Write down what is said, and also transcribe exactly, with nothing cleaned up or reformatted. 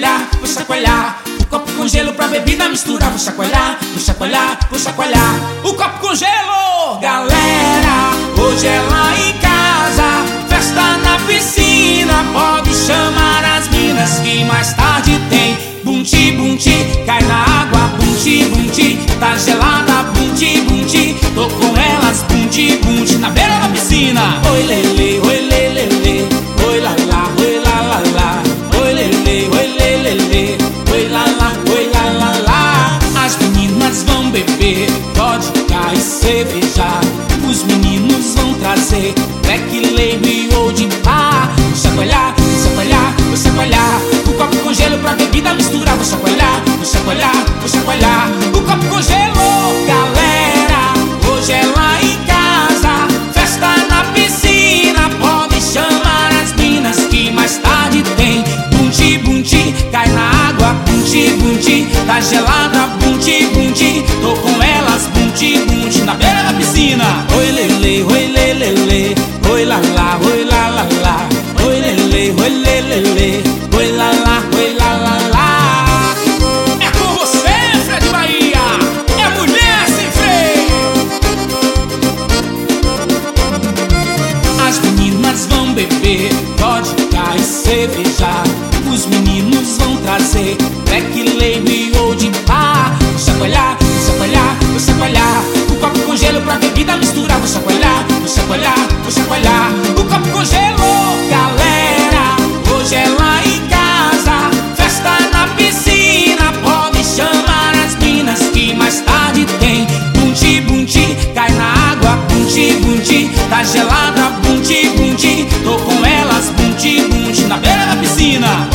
chacoalhar, vou chacoalhar. O copo com gelo pra bebida misturar. Vou chacoalhar, vou chacoalhar, vou chacoalhar. O copo com gelo. Galera, hoje é lá em casa, festa na piscina. Pode chamar as minas que mais tarde tem. Bunti, bunti, cai na água. Bunti, bunti, tá gelada. Bunti, bunti, tô com elas. Bunti, bunti, na beira da piscina. Oi lele, oi lele, lele. Oi lá lá, oi lá lá lá. Oi lele, oi lele, lele. Oi lá lá, oi lá lá lá. As meninas vão beber vodka e cerveja. Os meninos vão trazer black label e old pá. Vou chacoalhar, vou chacoalhar, vou chacoalhar. O copo com gelo pra bebida misturar. Vou chacoalhar, vou chacoalhar, vou chacoalhar. O copo com gelo. Galera, hoje é lá em casa, festa na piscina. Pode chamar as minas que mais tarde tem. Bunti, bunti, cai na água. Bunti, bunti, tá gelada. Bunti, bunti, tô com elas. Bunti, bunti, na beira da piscina. Oi lele, oi lele, lele. Oi lá lá, oi lá lá lá. Oi lele, oi lele, lele. Oi lá lá, oi lá lá lá. É com você, Fred Bahia. É mulher sem freio. As meninas vão beber vodka e cerveja. Os meninos vão trazer black label e old pá. Vou chacoalhar, vou chacoalhar, vou chacoalhar. O copo com gelo pra bebida misturar. Vou chacoalhar, vou chacoalhar, vou chacoalhar. O copo com gelo. Galera, hoje é lá em casa, festa na piscina. Pode chamar as minas que mais tarde tem. Bunti, bunti, cai na água. Bunti, bunti, tá gelada. Bunti, bunti, tô com elas. Bunti, bunti, na beira da piscina.